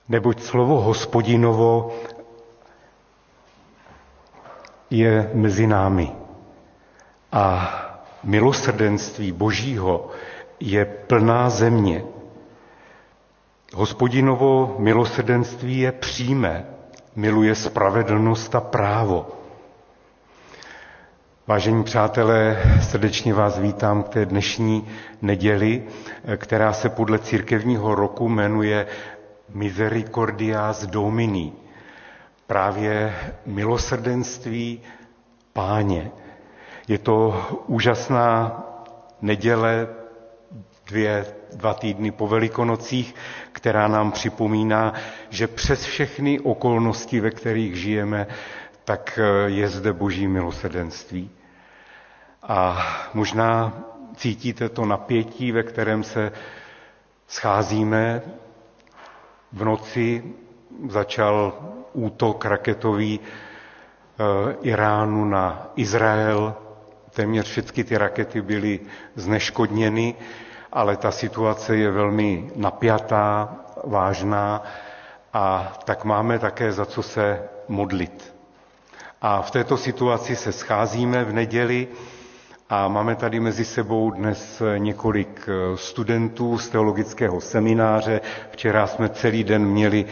Neboť slovo Hospodinovo je mezi námi a milosrdenství Božího je plná země. Hospodinovo milosrdenství je přímé, miluje spravedlnost a právo. Vážení přátelé, srdečně vás vítám k té dnešní neděli, která se podle církevního roku jmenuje Misericordias Domini. Právě milosrdenství Páně. Je to úžasná neděle, dva týdny po Velikonocích, která nám připomíná, že přes všechny okolnosti, ve kterých žijeme, tak je zde Boží milosrdenství. A možná cítíte to napětí, ve kterém se scházíme. V noci začal útok raketový Iránu na Izrael. Téměř všechny ty rakety byly zneškodněny, ale ta situace je velmi napjatá, vážná a tak máme také za co se modlit. A v této situaci se scházíme v neděli a máme tady mezi sebou dnes několik studentů z teologického semináře. Včera jsme celý den měli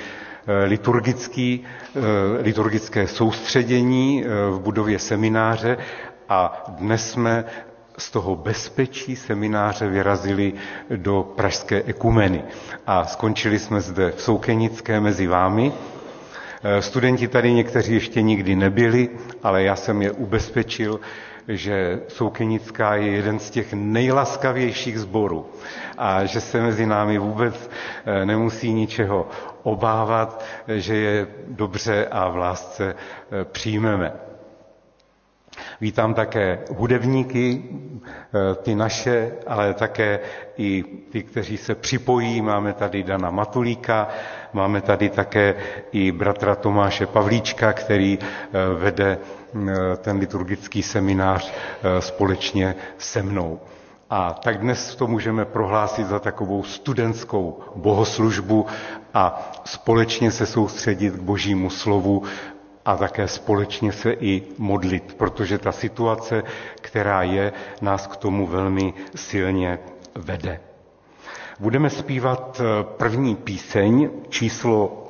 liturgické soustředění v budově semináře a dnes jsme z toho bezpečí semináře vyrazili do pražské ekumeny a skončili jsme zde v Soukenické mezi vámi. Studenti tady někteří ještě nikdy nebyli, ale já jsem je ubezpečil, že Soukenická je jeden z těch nejlaskavějších sborů a že se mezi námi vůbec nemusí ničeho obávat, že je dobře a v lásce přijmeme. Vítám také hudebníky, ty naše, ale také i ty, kteří se připojí. Máme tady Dana Matulíka, máme tady také i bratra Tomáše Pavlíčka, který vede ten liturgický seminář společně se mnou. A tak dnes to můžeme prohlásit za takovou studentskou bohoslužbu a společně se soustředit k Božímu slovu a také společně se i modlit, protože ta situace, která je, nás k tomu velmi silně vede. Budeme zpívat první píseň, číslo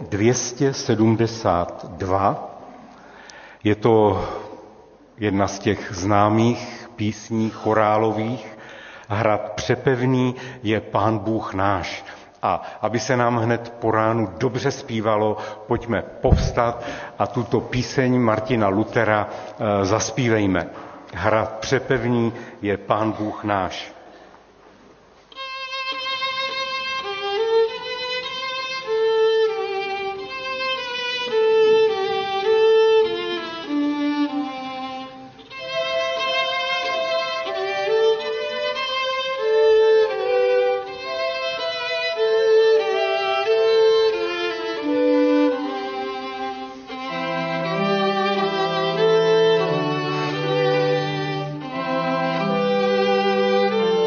272. Je to jedna z těch známých písní chorálových. Hrad přepevný je Pán Bůh náš. A aby se nám hned po ránu dobře zpívalo, pojďme povstat a tuto píseň Martina Luthera zaspívejme. Hrad přepevný je Pán Bůh náš. Thank you.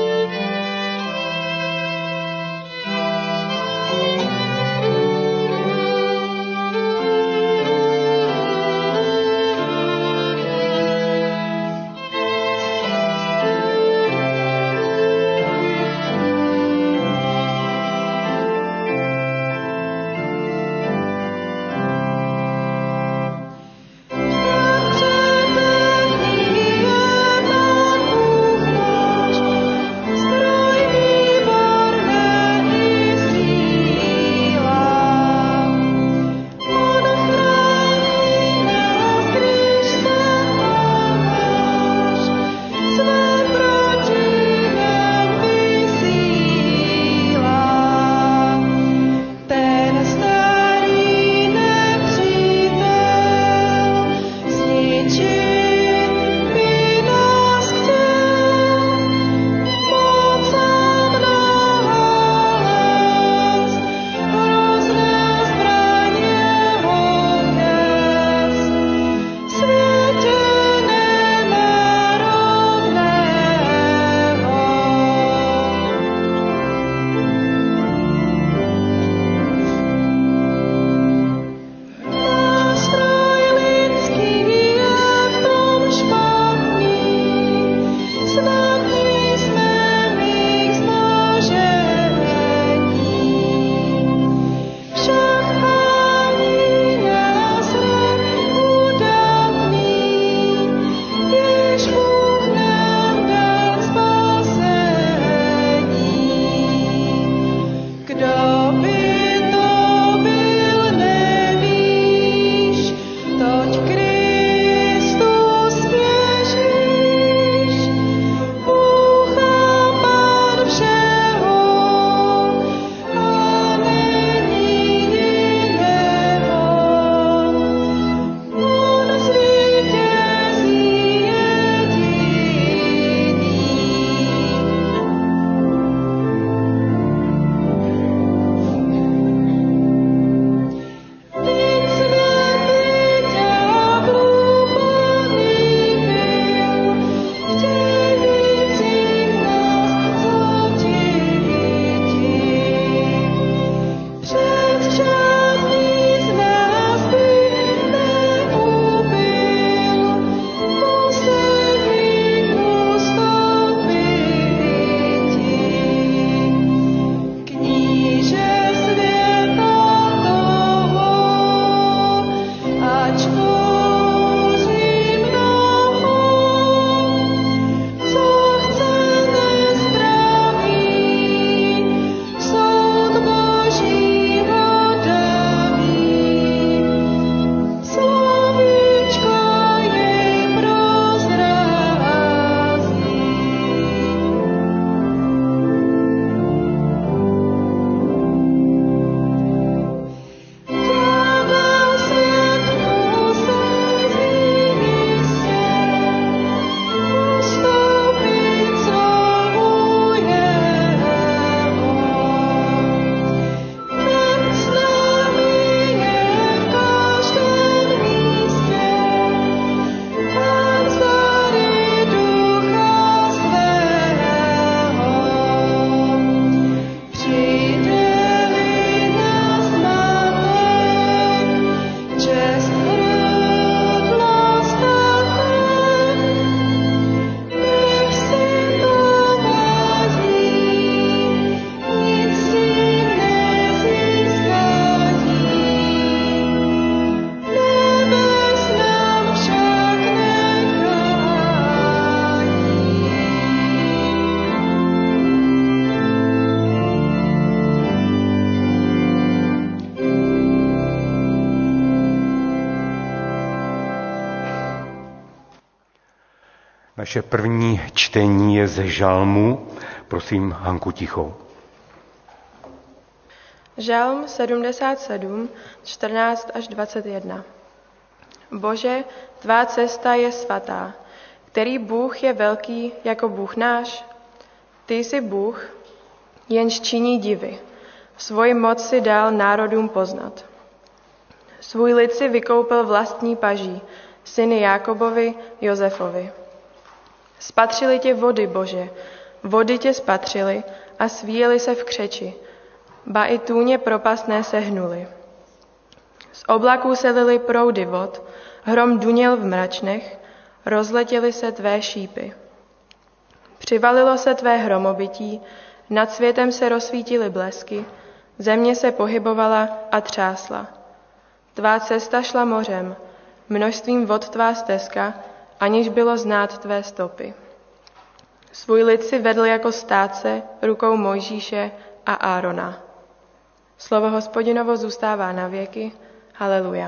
Naše první čtení je ze žalmu. Prosím Hanku Tichou. Žalm 77, 14 až 21. Bože, tvá cesta je svatá. Který Bůh je velký jako Bůh náš? Ty jsi Bůh, jenž činí divy. Svoji moc si dal národům poznat. Svůj lid si vykoupil vlastní paží, syny Jákobovi, Josefovi. Spatřili tě vody, Bože, vody tě spatřili a svíjeli se v křeči, ba i tůně propastné se hnuly. Z oblaků se lily proudy vod, hrom duněl v mračnech, rozletěly se tvé šípy. Přivalilo se tvé hromobytí, nad světem se rozsvítily blesky, země se pohybovala a třásla. Tvá cesta šla mořem, množstvím vod tvá stezka, aniž bylo znát tvé stopy. Svůj lid si vedl jako státce rukou Mojžíše a Árona. Slovo Hospodinovo zůstává na věky. Haleluja.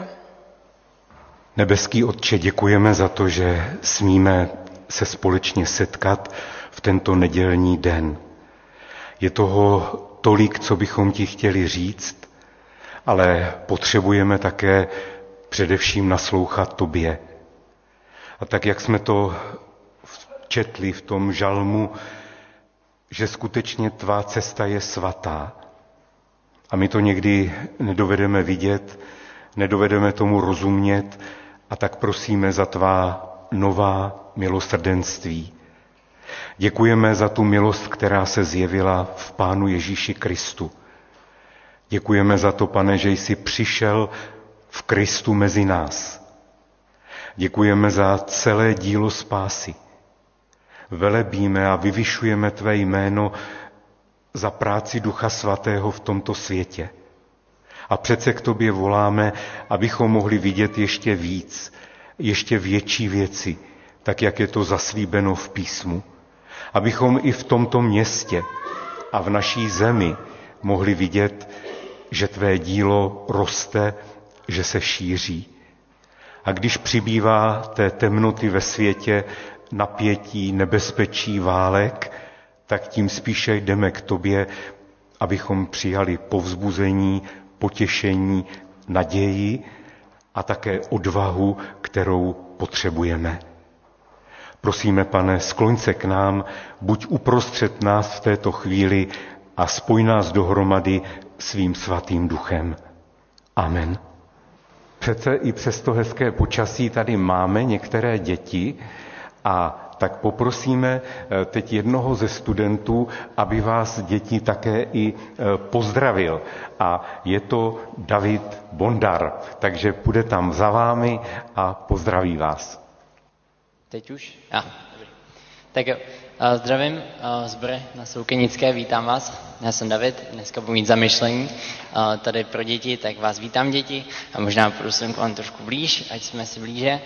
Nebeský Otče, děkujeme za to, že smíme se společně setkat v tento nedělní den. Je toho tolik, co bychom ti chtěli říct, ale potřebujeme také především naslouchat tobě. A tak, jak jsme to četli v tom žalmu, že skutečně tvá cesta je svatá. A my to někdy nedovedeme vidět, nedovedeme tomu rozumět, a tak prosíme za tvá nová milosrdenství. Děkujeme za tu milost, která se zjevila v Pánu Ježíši Kristu. Děkujeme za to, Pane, že jsi přišel v Kristu mezi nás. Děkujeme za celé dílo spásy. Velebíme a vyvyšujeme tvé jméno za práci Ducha Svatého v tomto světě. A přece k tobě voláme, abychom mohli vidět ještě víc, ještě větší věci, tak jak je to zaslíbeno v písmu. Abychom i v tomto městě a v naší zemi mohli vidět, že tvé dílo roste, že se šíří. A když přibývá té temnoty ve světě, napětí, nebezpečí, válek, tak tím spíše jdeme k tobě, abychom přijali povzbuzení, potěšení, naději a také odvahu, kterou potřebujeme. Prosíme, Pane, skloň se k nám, buď uprostřed nás v této chvíli a spoj nás dohromady svým svatým duchem. Amen. Přece i přes to hezké počasí tady máme některé děti a tak poprosíme teď jednoho ze studentů, aby vás děti také i pozdravil. A je to David Bondar, takže půjde tam za vámi a pozdraví vás. Teď už? Dobrý. Tak jo, zdravím sbore na Soukenické, vítám vás. Já jsem David, dneska budu mít zamyšlení tady pro děti, tak vás vítám děti a možná půjdu sem k vám trošku blíž, ať jsme si blíže.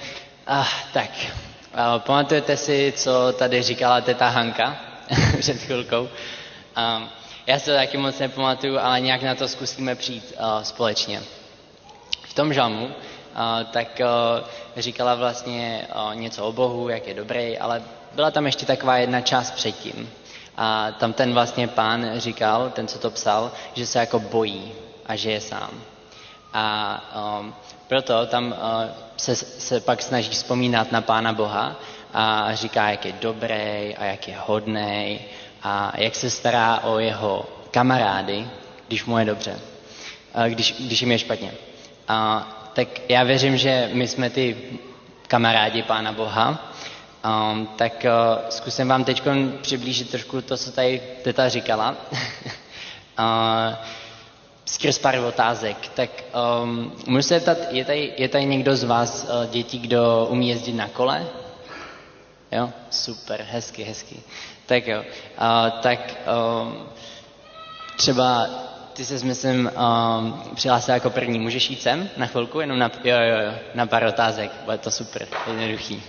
Pamatujete si, co tady říkala teta Hanka před chvilkou? Já se to taky moc nepamatuju, ale nějak na to zkusíme přijít společně. V tom žalmu tak říkala vlastně něco o Bohu, jak je dobrý, ale byla tam ještě taková jedna část předtím. A tam ten vlastně pán říkal, ten, co to psal, že se jako bojí a že je sám. A proto tam se pak snaží vzpomínat na Pána Boha a říká, jak je dobrý a jak je hodnej a jak se stará o jeho kamarády, když mu je dobře, když jim je špatně. Tak já věřím, že my jsme ty kamarádi Pána Boha, tak zkusím vám teď přiblížit trošku to, co tady teta říkala. Skrz pár otázek. Tak můžu se zeptat, je tady někdo z vás dětí, kdo umí jezdit na kole? Jo? Super, hezky. Tak jo. Třeba ty se, myslím, přihlásila jako první. Můžeš jít sem na chvilku? Jenom na pár otázek. Bude to super, jednoduchý.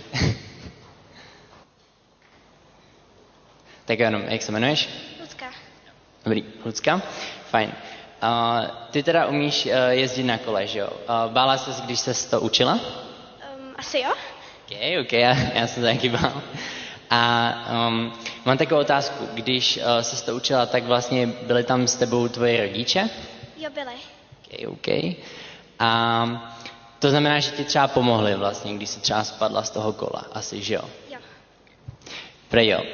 Tak jenom, jak se jmenuješ? Lucka. Dobrý, Lucka? Fajn. Ty teda umíš jezdit na kole, že jo? Bála ses, když ses to učila? Asi jo. Ok, já jsem se taky bál. A mám takovou otázku. Když jsi to učila, tak vlastně byli tam s tebou tvoji rodiče? Jo, byli. OK. A to znamená, že ti třeba pomohli vlastně, když jsi třeba spadla z toho kola. Asi, že jo? Jo. Prej jo.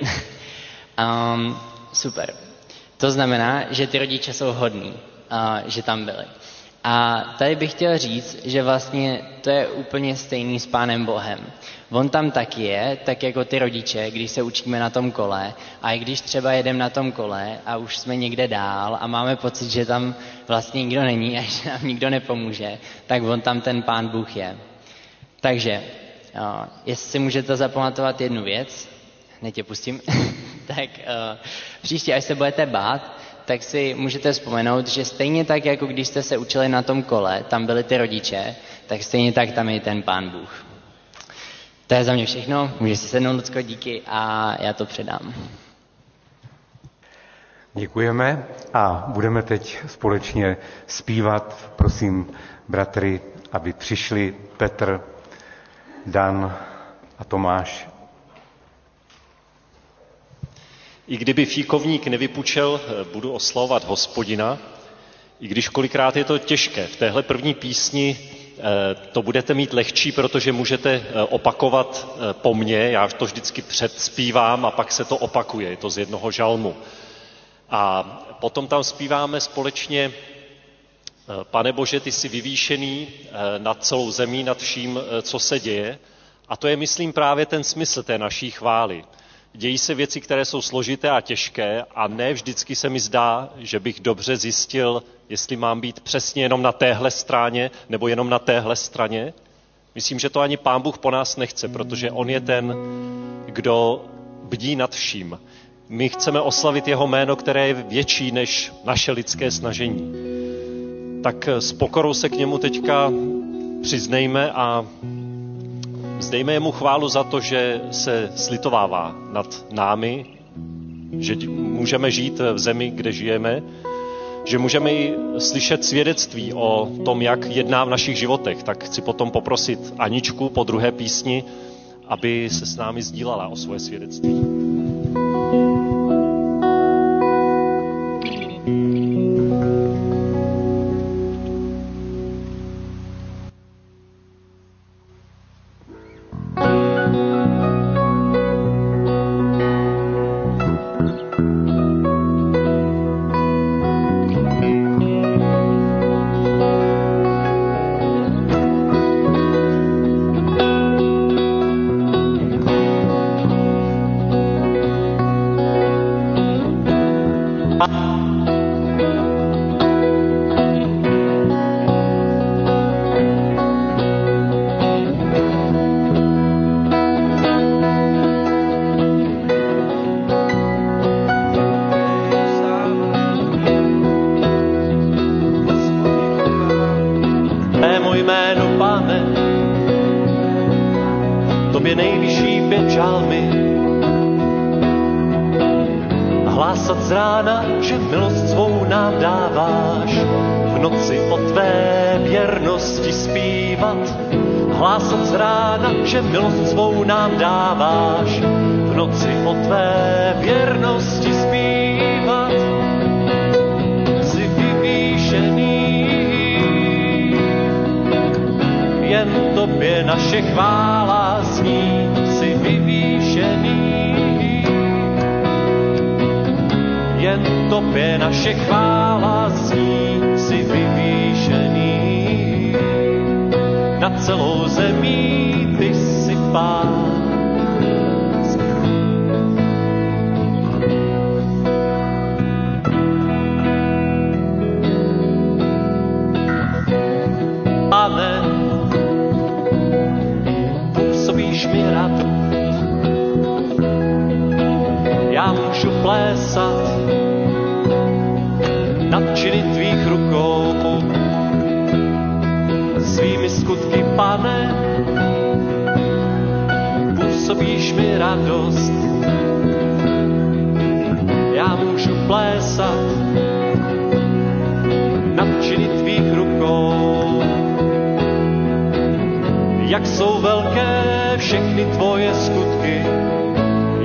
Super. To znamená, že ty rodiče jsou hodní, že tam byli. A tady bych chtěl říct, že vlastně to je úplně stejný s Pánem Bohem. On tam taky je, tak jako ty rodiče, když se učíme na tom kole, a i když třeba jedeme na tom kole a už jsme někde dál a máme pocit, že tam vlastně nikdo není a že nám nikdo nepomůže, tak on tam ten Pán Bůh je. Takže, jestli si můžete zapamatovat jednu věc, hned tě pustím, tak příště, až se budete bát, tak si můžete vzpomenout, že stejně tak, jako když jste se učili na tom kole, tam byli ty rodiče, tak stejně tak tam je ten Pán Bůh. To je za mě všechno, můžeš si sednout, Lucko, díky a já to předám. Děkujeme a budeme teď společně zpívat. Prosím bratry, aby přišli Petr, Dan a Tomáš. I kdyby fíkovník nevypučel, budu oslavovat Hospodina. I když kolikrát je to těžké. V téhle první písni to budete mít lehčí, protože můžete opakovat po mně. Já to vždycky předspívám a pak se to opakuje. Je to z jednoho žalmu. A potom tam zpíváme společně: Pane Bože, ty jsi vyvýšený nad celou zemí, nad vším, co se děje. A to je, myslím, právě ten smysl té naší chvály. Dějí se věci, které jsou složité a těžké a ne vždycky se mi zdá, že bych dobře zjistil, jestli mám být přesně jenom na téhle straně nebo jenom na téhle straně. Myslím, že to ani Pán Bůh po nás nechce, protože on je ten, kdo bdí nad vším. My chceme oslavit jeho jméno, které je větší než naše lidské snažení. Tak s pokorou se k němu teďka přiznejme a vzdejme jemu chválu za to, že se slitovává nad námi, že můžeme žít v zemi, kde žijeme, že můžeme i slyšet svědectví o tom, jak jedná v našich životech. Tak chci potom poprosit Aničku po druhé písni, aby se s námi sdílala o svoje svědectví.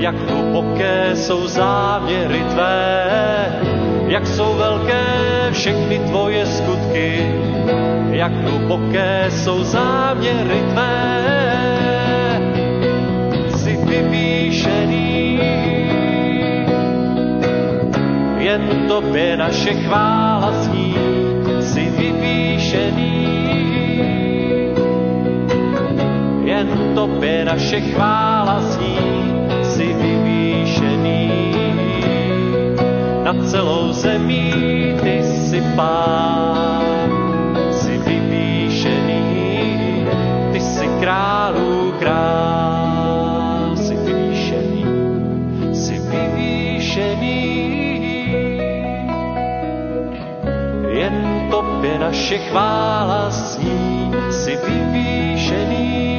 jak hluboké jsou záměry tvé, jak jsou velké všechny tvoje skutky, jak hluboké jsou záměry tvé. Jsi vyvýšený, jen tobě naše chvála zní. Jsi vyvýšený, jen tobě naše chvála zní. Jsi vyvýšený, nad celou zemí ty jsi pán. Jsi vyvýšený, ty jsi králů král. Jsi vyvýšený, jsi vyvýšený, jen tobě naše chvála zní. Jsi vyvýšený,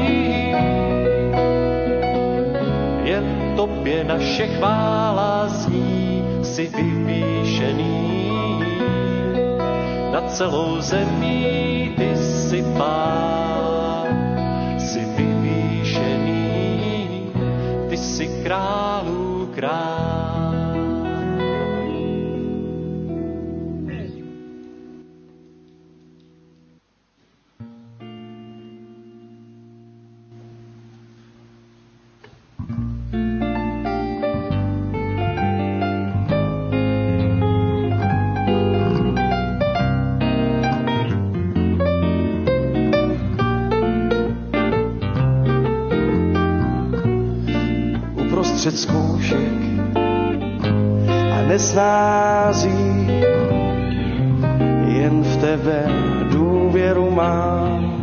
jen tobě naše chvála zní. Jsi vyvýšený, nad celou zemí ty jsi pán. Jsi vyvýšený, ty jsi králů král. Uprostřed zkoušek a nesnází, jen v tebe důvěru mám.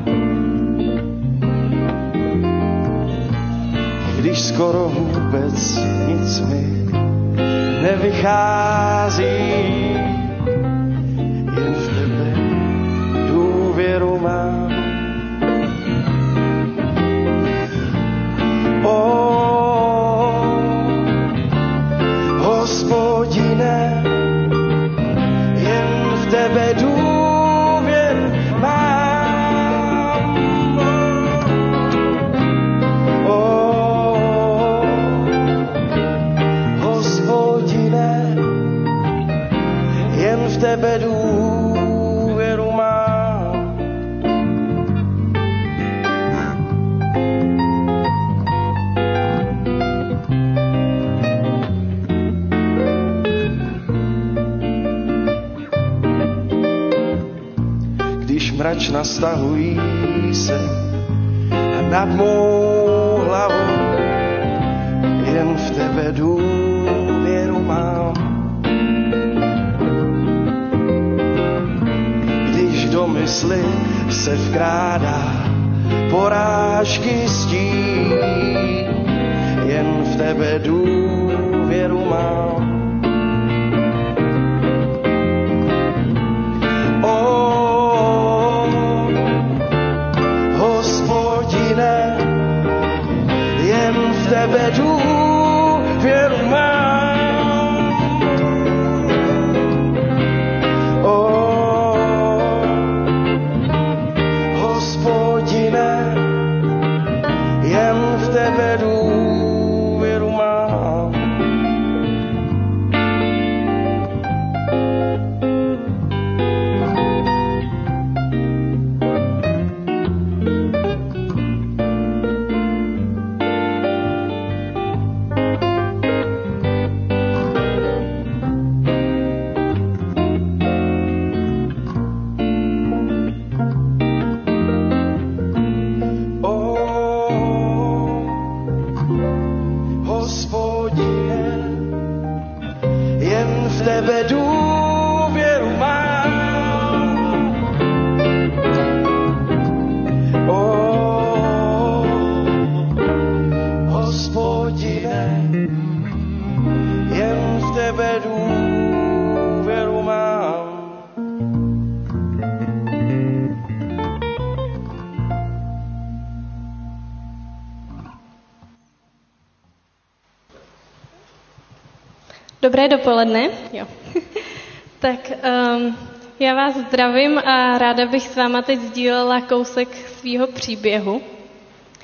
Když skoro vůbec nic mi nevychází, jen v tebe důvěru mám. Hospodine, jen v tebe důvěru mám. Hospodine, jen v tebe důvěru mám. Mračna stahují se a nad mou hlavou jen v tebe důvěru mám. Když do mysli se vkrádá porážky stín, jen v tebe důvěru mám. Jen v tebe důvěru mám. Hospodine, jen v tebe důvěru mám. Dobré dopoledne. Jo. Tak já vás zdravím a ráda bych s váma teď sdílela kousek svýho příběhu.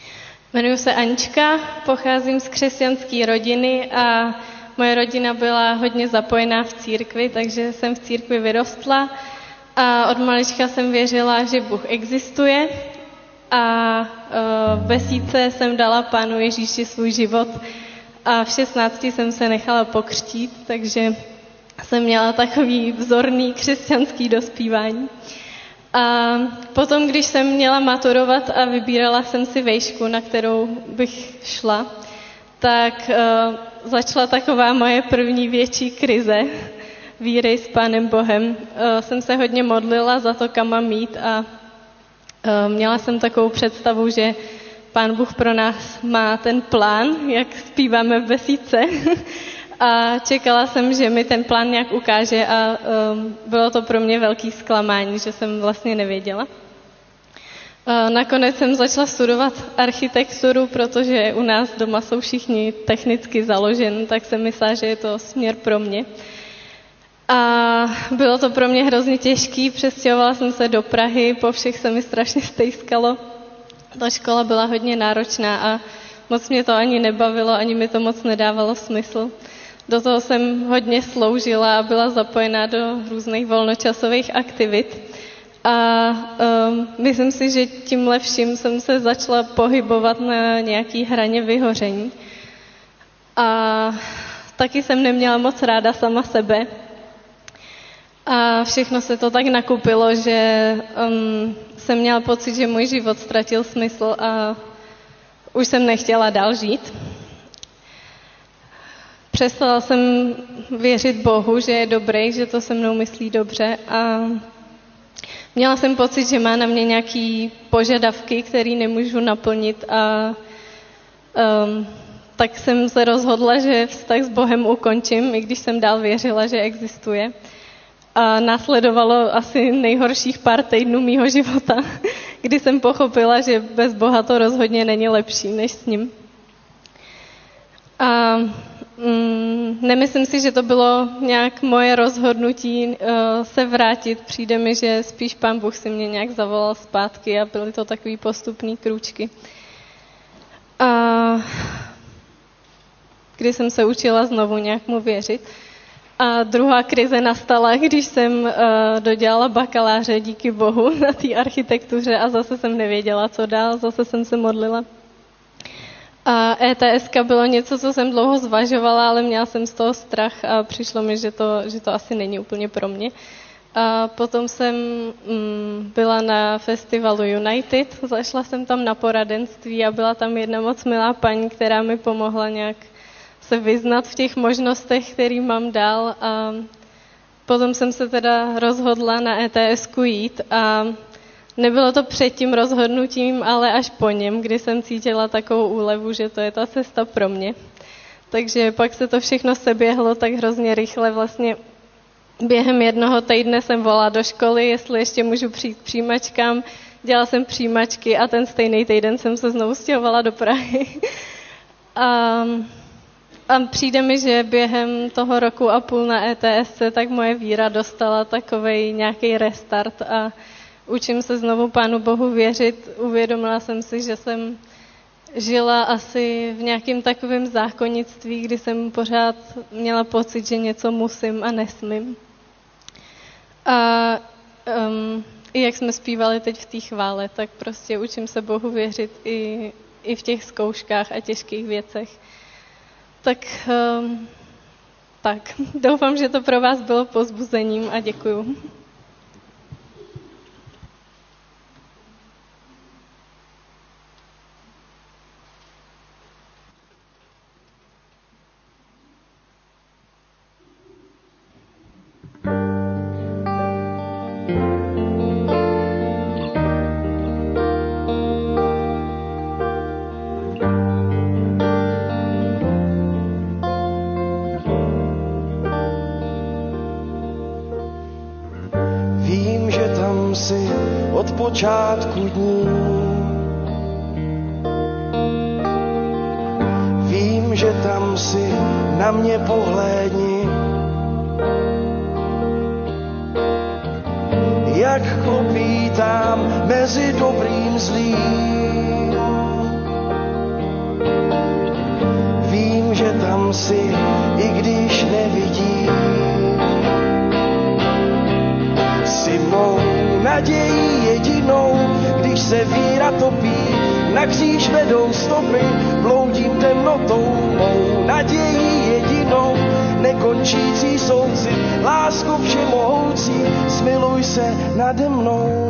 Jmenuji se Anička, pocházím z křesťanské rodiny a moje rodina byla hodně zapojená v církvi, takže jsem v církvi vyrostla a od malička jsem věřila, že Bůh existuje a v besídce jsem dala Pánu Ježíši svůj život a v 16 jsem se nechala pokřtít, takže jsem měla takový vzorný křesťanský dospívání. A potom, když jsem měla maturovat a vybírala jsem si vejšku, na kterou bych šla, tak začala taková moje první větší krize víry s Pánem Bohem. Jsem se hodně modlila za to, kam mám jít a měla jsem takovou představu, že Pán Bůh pro nás má ten plán, jak zpíváme v besídce. A čekala jsem, že mi ten plán nějak ukáže a bylo to pro mě velký zklamání, že jsem vlastně nevěděla. Nakonec jsem začala studovat architekturu, protože u nás doma jsou všichni technicky založeni, tak jsem myslela, že je to směr pro mě. A bylo to pro mě hrozně těžký, přestěhovala jsem se do Prahy, po všech se mi strašně stejskalo. Ta škola byla hodně náročná a moc mě to ani nebavilo, ani mi to moc nedávalo smysl. Do toho jsem hodně sloužila a byla zapojená do různých volnočasových aktivit. A myslím si, že tímhle vším jsem se začala pohybovat na nějaký hraně vyhoření. A taky jsem neměla moc ráda sama sebe. A všechno se to tak nakupilo, že jsem měla pocit, že můj život ztratil smysl a už jsem nechtěla dál žít. Přestala jsem věřit Bohu, že je dobrý, že to se mnou myslí dobře a měla jsem pocit, že má na mě nějaké požadavky, které nemůžu naplnit a tak jsem se rozhodla, že vztah s Bohem ukončím, i když jsem dál věřila, že existuje. A následovalo asi nejhorších pár týdnů mýho života, kdy jsem pochopila, že bez Boha to rozhodně není lepší než s ním. A nemyslím si, že to bylo nějak moje rozhodnutí se vrátit. Přijde mi, že spíš Pán Bůh si mě nějak zavolal zpátky a byly to takový postupný krůčky. A kdy jsem se učila znovu nějak mu věřit. A druhá krize nastala, když jsem dodělala bakaláře díky Bohu na té architektuře a zase jsem nevěděla, co dál, zase jsem se modlila. A ETSka bylo něco, co jsem dlouho zvažovala, ale měla jsem z toho strach a přišlo mi, že to asi není úplně pro mě. A potom jsem byla na festivalu United, zašla jsem tam na poradenství a byla tam jedna moc milá paní, která mi pomohla nějak se vyznat v těch možnostech, který mám dál. A potom jsem se teda rozhodla na ETSku jít a nebylo to před tím rozhodnutím, ale až po něm, kdy jsem cítila takovou úlevu, že to je ta cesta pro mě. Takže pak se to všechno seběhlo tak hrozně rychle. Vlastně během jednoho týdne jsem volala do školy, jestli ještě můžu přijít k přijímačkám. Dělala jsem přijímačky a ten stejný týden jsem se znovu stěhovala do Prahy. A přijde mi, že během toho roku a půl na ETSC tak moje víra dostala takovej nějaký restart a učím se znovu Pánu Bohu věřit. Uvědomila jsem si, že jsem žila asi v nějakém takovém zákonnictví, kdy jsem pořád měla pocit, že něco musím a nesmím. A i jak jsme zpívali teď v té chvále, tak prostě učím se Bohu věřit i v těch zkouškách a těžkých věcech. Tak doufám, že to pro vás bylo povzbuzením a děkuju. Od počátku dní. Vím, že tam si, na mě pohlédni. Jak klopítám mezi dobrým zlým. tam jsi, i když nevidím. Jsi mou nadějí jedinou, když se víra topí, na kříž vedou stopy, bloudím temnotou. Mou nadějí jedinou, nekončící soucit, lásku všemohoucí, smiluj se nade mnou.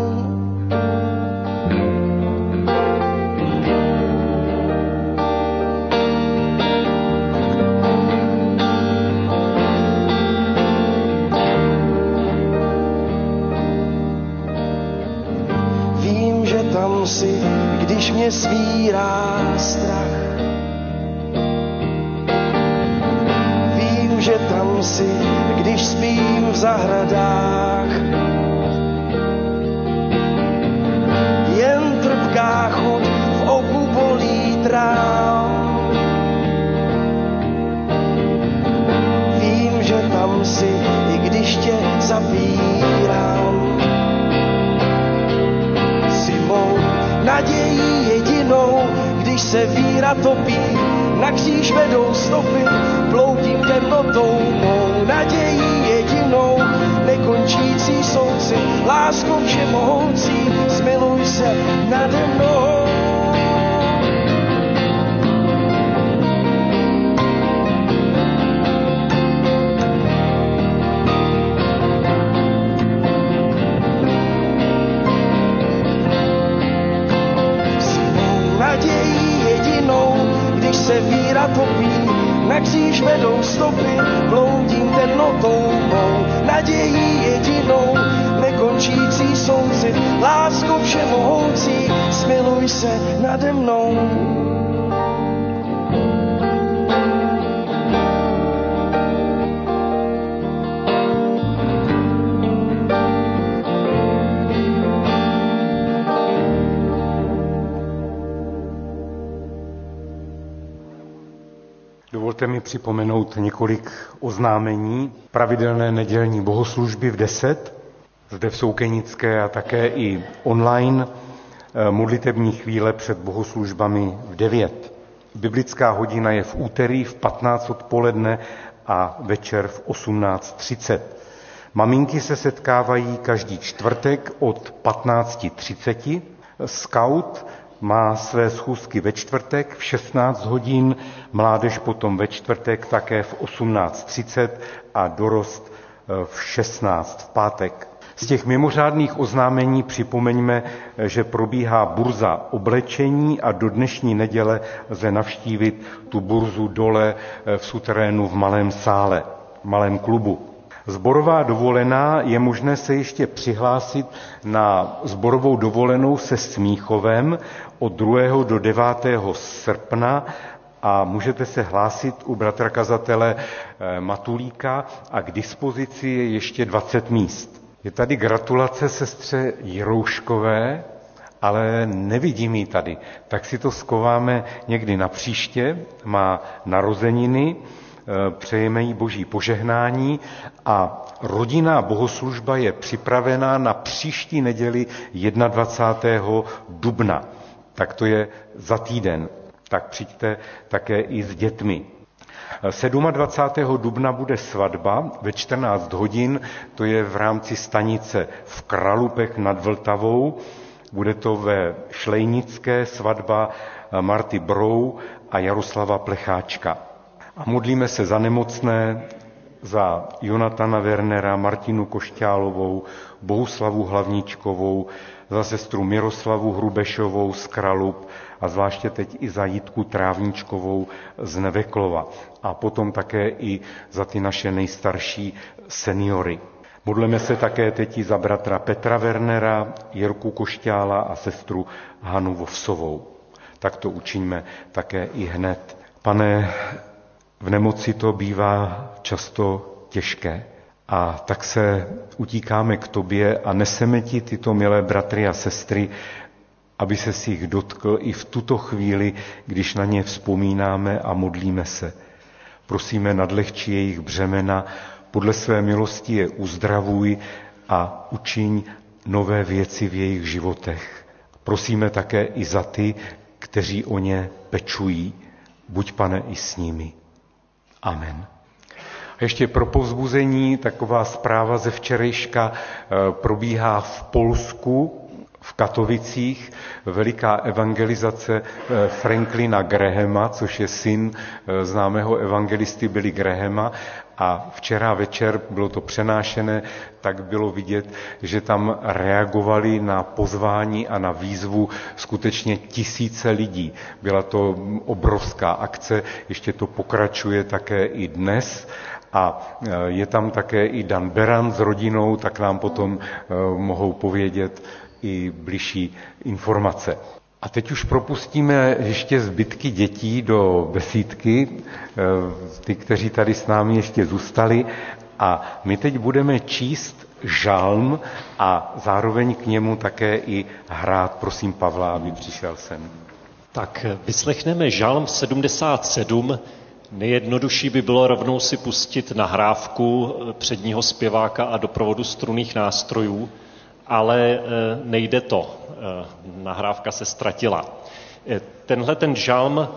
Vím, že tam jsi, když mě svírá strach. Vím, že tam jsi, když spím v zahradách. Jen trpká chuť v oku bolí trám. Vím, že tam jsi, i když tě zapírám. Jsi mou nadějí jedinou, když se víra topí, na kříž vedou stopy, bloudím temnotou. Mou nadějí jedinou, nekončící soucit, láskou všemohoucí, smiluj se nade mnou. Se víra topí, na kříž vedou stopy, bloudím temnotou. Mou nadějí jedinou, nekončící soucit, láskou všemohoucí, smiluj se nade mnou. Dovolte mi připomenout několik oznámení. Pravidelné nedělní bohoslužby v 10, zde v Soukenické a také i online, modlitební chvíle před bohoslužbami v 9. Biblická hodina je v úterý v 15 odpoledne a večer v 18:30. Maminky se setkávají každý čtvrtek od 15:30. Scout má své schůzky ve čtvrtek v 16 hodin, mládež potom ve čtvrtek také v 18:30 a dorost v 16 v pátek. Z těch mimořádných oznámení připomeňme, že probíhá burza oblečení a do dnešní neděle lze navštívit tu burzu dole v suterénu v malém sále, v malém klubu. Sborová dovolená je možné se ještě přihlásit na sborovou dovolenou se Smíchovem od 2. do 9. srpna a můžete se hlásit u bratra kazatele Matulíka a k dispozici je ještě 20 míst. Je tady gratulace sestře Jirouškové, ale nevidím ji tady, tak si to skováme někdy na příště, má narozeniny, přejeme jí boží požehnání a rodinná bohoslužba je připravená na příští neděli 21. dubna. Tak to je za týden. Tak přijďte také i s dětmi. 27. dubna bude svatba ve 14 hodin, to je v rámci stanice v Kralupech nad Vltavou. Bude to ve Šlejnické svatba Marty Brou a Jaroslava Plecháčka. A modlíme se za nemocné, za Jonatana Wernera, Martinu Košťálovou, Bohuslavu Hlavničkovou, za sestru Miroslavu Hrubešovou z Kralup a zvláště teď i za Jitku Trávničkovou z Neveklova. A potom také i za ty naše nejstarší seniory. Modlíme se také teď i za bratra Petra Wernera, Jirku Košťála a sestru Hanu Vovsovou. Tak to učiňme také i hned. Pane, v nemoci to bývá často těžké a tak se utíkáme k tobě a neseme ti tyto milé bratry a sestry, aby se si jich dotkl i v tuto chvíli, když na ně vzpomínáme a modlíme se. Prosíme, nadlehčí jejich břemena, podle své milosti je uzdravuj a učiň nové věci v jejich životech. Prosíme také i za ty, kteří o ně pečují. Buď, Pane, i s nimi. Amen. A ještě pro povzbuzení taková zpráva ze včerejška probíhá v Polsku, v Katovicích, veliká evangelizace Franklina Grahama, což je syn známého evangelisty Billy Grahama. A včera večer, bylo to přenášené, tak bylo vidět, že tam reagovali na pozvání a na výzvu skutečně tisíce lidí. Byla to obrovská akce, ještě to pokračuje také i dnes. A je tam také i Dan Beran s rodinou, tak nám potom mohou povědět i bližší informace. A teď už propustíme ještě zbytky dětí do besídky, ty, kteří tady s námi ještě zůstali. A my teď budeme číst žalm a zároveň k němu také i hrát. Prosím Pavla, aby přišel sem. Tak vyslechneme žalm 77. Nejjednodušší by bylo rovnou si pustit nahrávku předního zpěváka a doprovodu strunných nástrojů, ale nejde to. Nahrávka se ztratila. Tenhle ten žalm,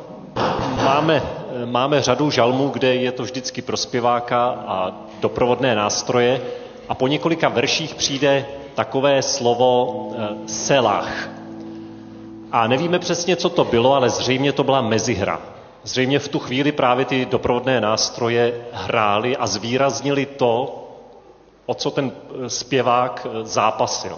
máme řadu žalmů, kde je to vždycky pro zpěváka a doprovodné nástroje a po několika verších přijde takové slovo selach. A nevíme přesně, co to bylo, ale zřejmě to byla mezihra. Zřejmě v tu chvíli právě ty doprovodné nástroje hrály a zvýraznili to, o co ten zpěvák zápasil.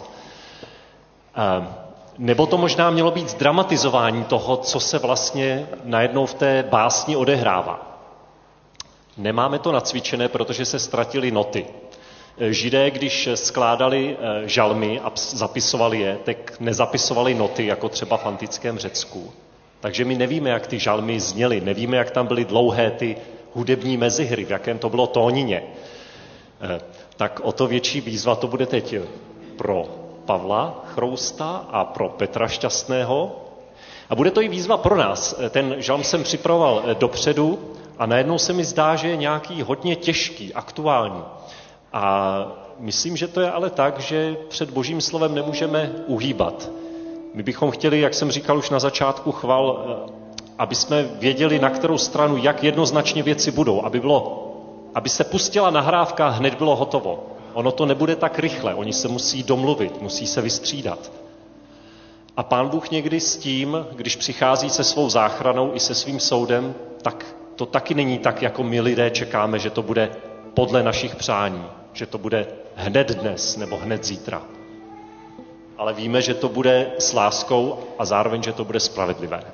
Nebo to možná mělo být zdramatizování toho, co se vlastně najednou v té básni odehrává. Nemáme to nacvičené, protože se ztratily noty. Židé, když skládali žalmy a zapisovali je, tak nezapisovali noty, jako třeba v antickém Řecku. Takže my nevíme, jak ty žalmy zněly, nevíme, jak tam byly dlouhé ty hudební mezihry, v jakém to bylo tónině. Tak o to větší výzva to bude teď pro Pavla Chrousta a pro Petra Šťastného. A bude to i výzva pro nás. Ten žalm jsem připravoval dopředu a najednou se mi zdá, že je nějaký hodně těžký, aktuální. A myslím, že to je ale tak, že před Božím slovem nemůžeme uhýbat. My bychom chtěli, jak jsem říkal už na začátku chval, aby jsme věděli, na kterou stranu, jak jednoznačně věci budou, aby se pustila nahrávka, hned bylo hotovo. Ono to nebude tak rychle, oni se musí domluvit, musí se vystřídat. A Pán Bůh někdy s tím, když přichází se svou záchranou i se svým soudem, tak to taky není tak, jako my lidé čekáme, že to bude podle našich přání, že to bude hned dnes nebo hned zítra. Ale víme, že to bude s láskou a zároveň, že to bude spravedlivé.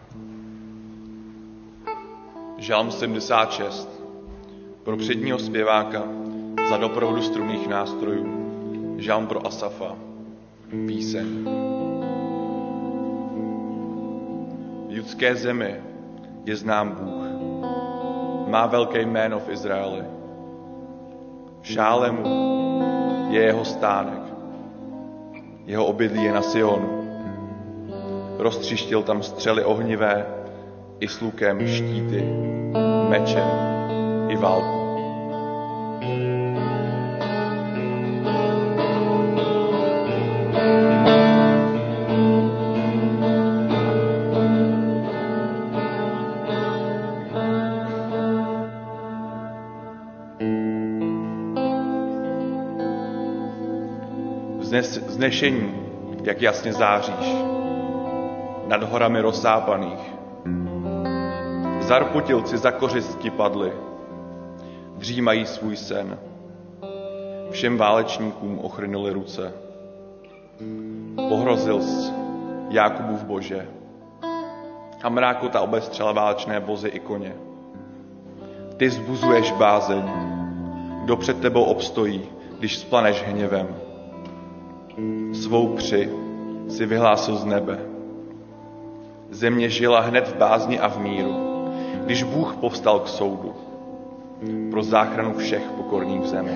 Žalm 76. Pro předního zpěváka za doprovodu strunných nástrojů. Žalm pro Asafa. Píseň. V judské zemi je znám Bůh. Má velké jméno v Izraeli. V Šálemu je jeho stánek. Jeho obydlí je na Sionu. Roztříštil tam střely ohnivé i s lukem, štíty, mečem i válku. Vznešení, jak jasně záříš, nad horami rozsápaných. Zarputilci za kořistí padli, dřímají svůj sen. Všem válečníkům ochrnuli ruce. Pohrozil jsi Jákubův Bože a mrákota obestřela válečné vozy i koně. Ty vzbuzuješ bázeň, kdo před tebou obstojí, když splaneš hněvem. Svou při si vyhlásil z nebe. Země žila hned v bázni a v míru, když Bůh povstal k soudu pro záchranu všech pokorných v zemi.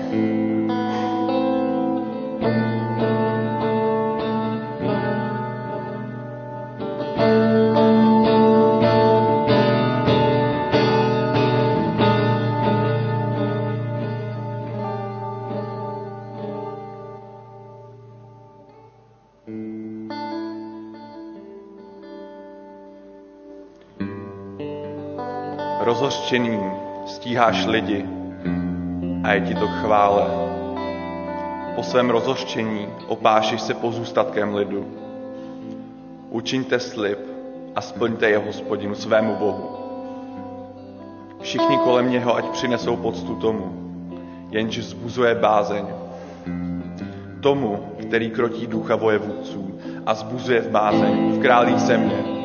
Rozhořčeným Stíháš lidi a je ti to chvále. Po svém rozhořčení opášeš se pozůstatkem lidu. Učiňte slib a splňte je Hospodinu svému Bohu. Všichni kolem něho ať přinesou poctu tomu, jenž vzbuzuje bázeň. Tomu, který krotí ducha vojevůdců a vzbuzuje v bázeň v králích země.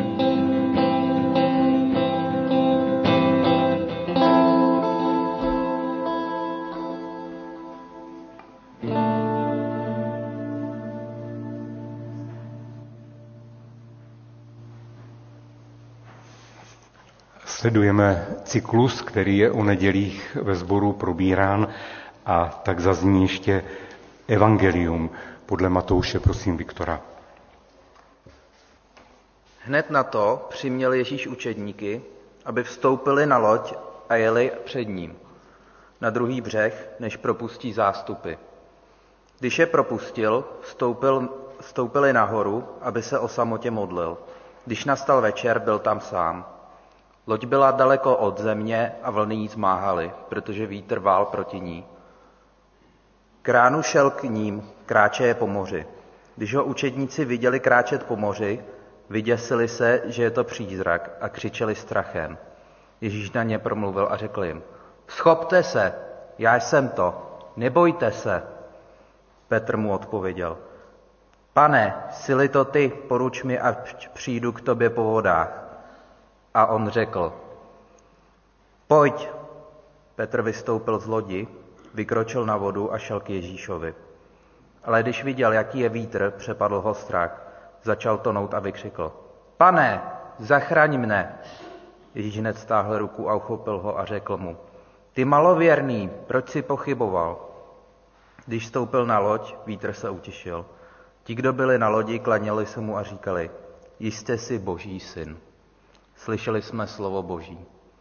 Sledujeme cyklus, který je o nedělích ve sboru probírán, a tak zazní ještě evangelium podle Matouše. Prosím, Viktora. Hned na to přiměl Ježíš učedníky, aby vstoupili na loď a jeli před ním na druhý břeh, než propustí zástupy. Když je propustil, vstoupili nahoru, aby se o samotě modlil. Když nastal večer, byl tam sám. Loď byla daleko od země a vlny jí zmáhaly, protože vítr vál proti ní. K ránu šel k ním, kráčeje po moři. Když ho učedníci viděli kráčet po moři, vyděsili se, že je to přízrak, a křičeli strachem. Ježíš na ně promluvil a řekl jim: Schopte se, já jsem to, nebojte se. Petr mu odpověděl: Pane, jsi-li to ty, poruč mi, ať přijdu k tobě po vodách. A on řekl: Pojď. Petr vystoupil z lodi, vykročil na vodu a šel k Ježíšovi. Ale když viděl, jaký je vítr, přepadl ho strach. Začal tonout a vykřikl: Pane, zachraň mne. Ježíš hned stáhl ruku a uchopil ho a řekl mu: Ty malověrný, proč jsi pochyboval? Když vstoupil na loď, vítr se utišil. Ti, kdo byli na lodi, klaněli se mu a říkali: Jistě jsi Boží syn. Slyšeli jsme slovo Boží.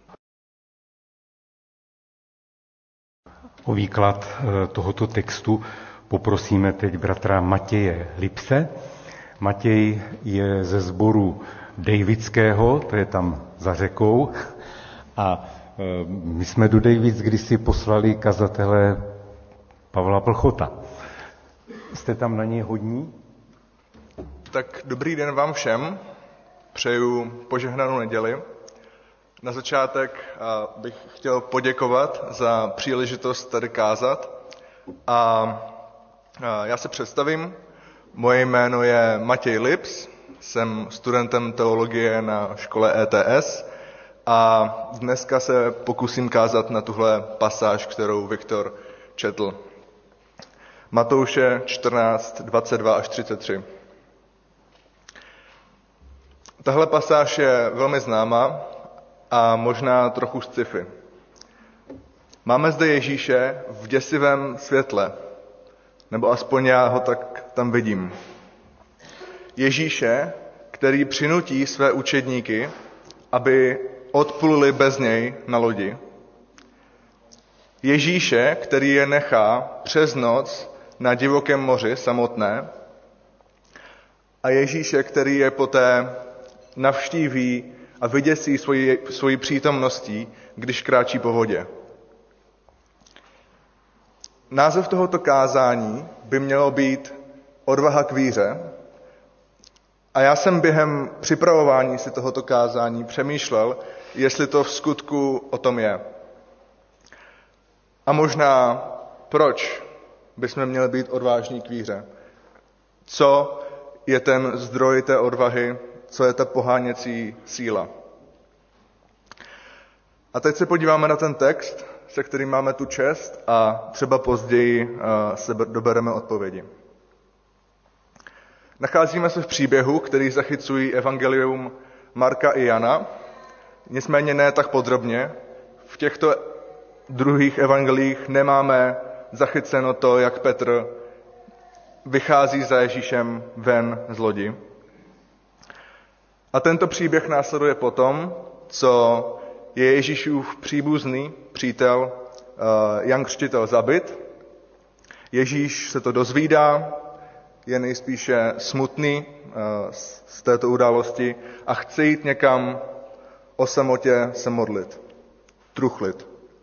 O výklad tohoto textu poprosíme teď bratra Matěje Lipse. Matěj je ze sboru Davidského, to je tam za řekou, a my jsme do Davids kdysi poslali kazatele Pavla Plchota. Jste tam na něj hodní? Tak dobrý den vám všem. Přeju požehnanou neděli. Na začátek bych chtěl poděkovat za příležitost tady kázat. A já se představím. Moje jméno je Matěj Lips, jsem studentem teologie na škole ETS a dneska se pokusím kázat na tuhle pasáž, kterou Viktor četl. Matouše 14, 22 až 33. Tahle pasáž je velmi známá a možná trochu sci-fi. Máme zde Ježíše v děsivém světle, nebo aspoň já ho tak tam vidím. Ježíše, který přinutí své učedníky, aby odpluli bez něj na lodi. Ježíše, který je nechá přes noc na divokém moři samotné. A Ježíše, který je poté navštíví a vyděsí svojí přítomností, když kráčí po vodě. Název tohoto kázání by mělo být Odvaha k víře. A já jsem během připravování si tohoto kázání přemýšlel, jestli to v skutku o tom je. A možná proč bychom měli být odvážní k víře. Co je ten zdroj té odvahy, co je ta poháněcí síla. A teď se podíváme na ten text, se kterým máme tu čest, a třeba později se dobereme odpovědi. Nacházíme se v příběhu, který zachycují evangelium Marka i Jana, nicméně ne tak podrobně. V těchto druhých evangelích nemáme zachyceno to, jak Petr vychází za Ježíšem ven z lodi. A tento příběh následuje potom, co je Ježíšův příbuzný přítel Jan Křtitel zabit. Ježíš se to dozvídá, je nejspíše smutný z této události a chce jít někam o samotě se modlit, truchlit.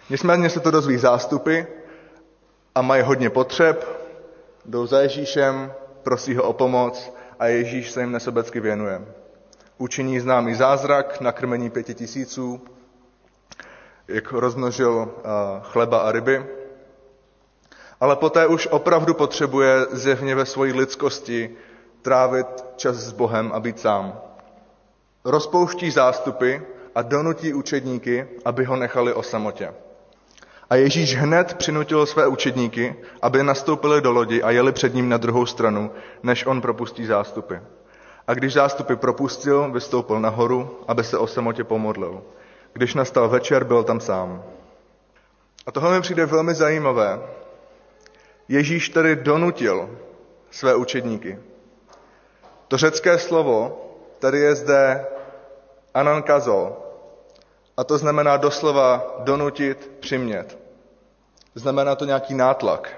Nicméně se to dozví zástupy a mají hodně potřeb, jdou za Ježíšem, prosí ho o pomoc a Ježíš se jim nesobecky věnuje. Učiní známý zázrak, nakrmení 5000, jak rozmnožil chleba a ryby, ale poté už opravdu potřebuje zjevně ve své lidskosti trávit čas s Bohem a být sám. Rozpouští zástupy a donutí učedníky, aby ho nechali o samotě. A Ježíš hned přinutil své učedníky, aby nastoupili do lodi a jeli před ním na druhou stranu, než on propustí zástupy. A když zástupy propustil, vystoupil nahoru, aby se o samotě pomodlil. Když nastal večer, byl tam sám. A tohle mi přijde velmi zajímavé. Ježíš tedy donutil své učedníky. To řecké slovo tady je zde anankazo, a to znamená doslova donutit, přimět. Znamená to nějaký nátlak.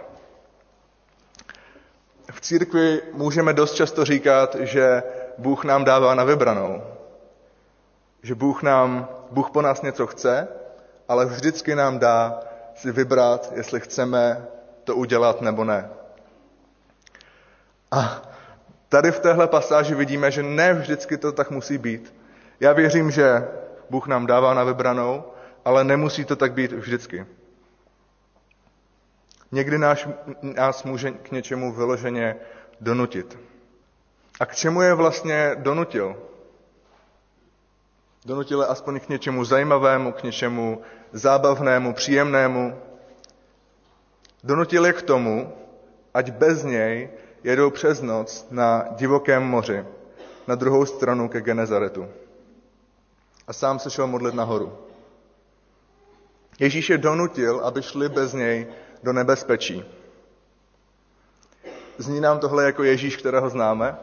V církvi můžeme dost často říkat, že Bůh nám dává na vybranou. Že Bůh po nás něco chce, ale vždycky nám dá si vybrat, jestli chceme to udělat nebo ne. A tady v téhle pasáži vidíme, že ne vždycky to tak musí být. Já věřím, že Bůh nám dává na vybranou, ale nemusí to tak být vždycky. Někdy nás může k něčemu vyloženě donutit. A k čemu je vlastně donutil? Donutil je aspoň k něčemu zajímavému, k něčemu zábavnému, příjemnému. Donutil je k tomu, ať bez něj jedou přes noc na divokém moři, na druhou stranu ke Genezaretu. A sám se šel modlit nahoru. Ježíš je donutil, aby šli bez něj do nebezpečí. Zní nám tohle jako Ježíš, kterého známe?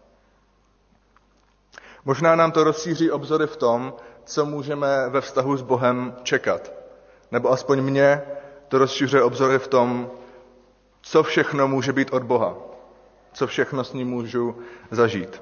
Možná nám to rozšíří obzory v tom, co můžeme ve vztahu s Bohem čekat. Nebo aspoň mě to rozšiřuje obzory v tom, co všechno může být od Boha. Co všechno s ním můžu zažít.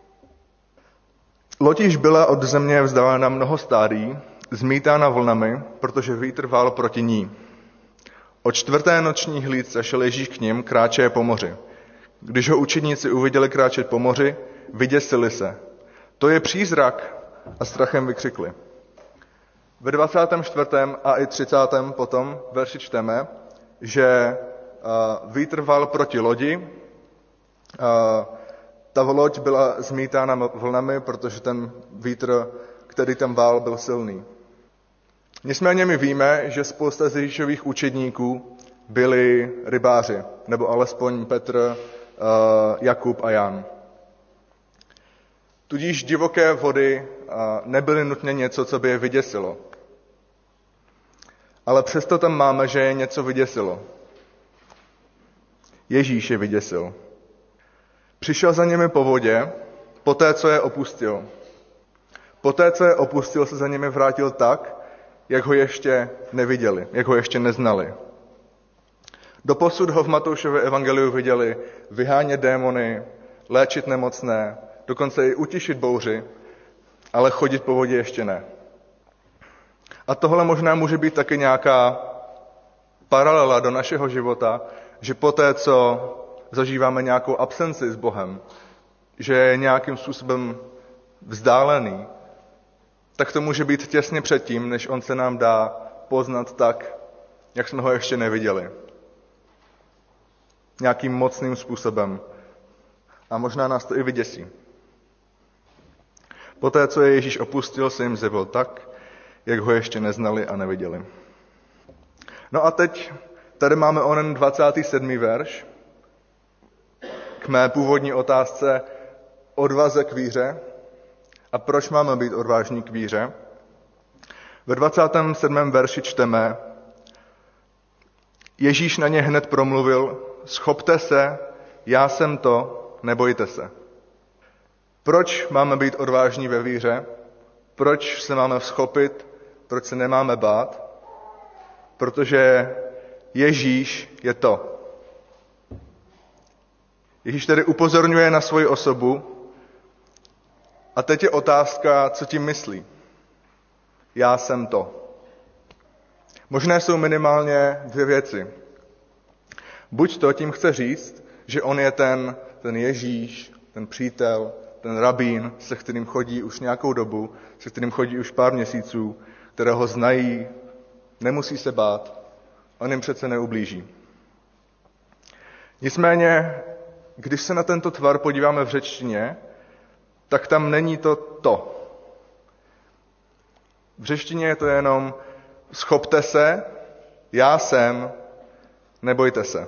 Loď již byla od země vzdálena mnoho stádií, zmítána vlnami, protože vítr vál proti ní. O 4. noční hlídce šel Ježíš k nim, kráčeje po moři. Když ho učedníci uviděli kráčet po moři, vyděsili se. To je přízrak, a strachem vykřikli. Ve 24. a i 30. potom verši čteme, že vítr vál proti lodi, ta loď byla zmítána vlnami, protože ten vítr, který tam vál, byl silný. Nicméně my víme, že spousta z Ježíšových učedníků byli rybáři, nebo alespoň Petr, Jakub a Jan. Tudíž divoké vody nebyly nutně něco, co by je vyděsilo. Ale přesto tam máme, že je něco vyděsilo. Ježíš je vyděsil. Přišel za nimi po vodě, poté, co je opustil. Poté, co je opustil, se za nimi vrátil tak, jak ho ještě neviděli, jak ho ještě neznali. Doposud ho v Matoušově evangeliu viděli vyhánět démony, léčit nemocné, dokonce i utišit bouři, ale chodit po vodě ještě ne. A tohle možná může být taky nějaká paralela do našeho života, že poté, co zažíváme nějakou absenci s Bohem, že je nějakým způsobem vzdálený, tak to může být těsně předtím, než on se nám dá poznat tak, jak jsme ho ještě neviděli. Nějakým mocným způsobem. A možná nás to i vyděsí. Poté, co je Ježíš opustil, se jim zjevil tak, jak ho ještě neznali a neviděli. No a teď tady máme onen 27. verš k mé původní otázce odvaze k víře. A proč máme být odvážní k víře? Ve 27. verši čteme, Ježíš na ně hned promluvil, schopte se, já jsem to, nebojte se. Proč máme být odvážní ve víře? Proč se máme vzchopit? Proč se nemáme bát? Protože Ježíš je to. Ježíš tedy upozorňuje na svoji osobu a teď je otázka, co tím myslí. Já jsem to. Možné jsou minimálně dvě věci. Buď to tím chce říct, že on je ten Ježíš, ten přítel, ten rabín, se kterým chodí už nějakou dobu, se kterým chodí už pár měsíců, kterého znají, nemusí se bát, on jim přece neublíží. Nicméně, když se na tento tvar podíváme v řečtině, tak tam není to. V řečtině je to jenom schopte se, já jsem, nebojte se.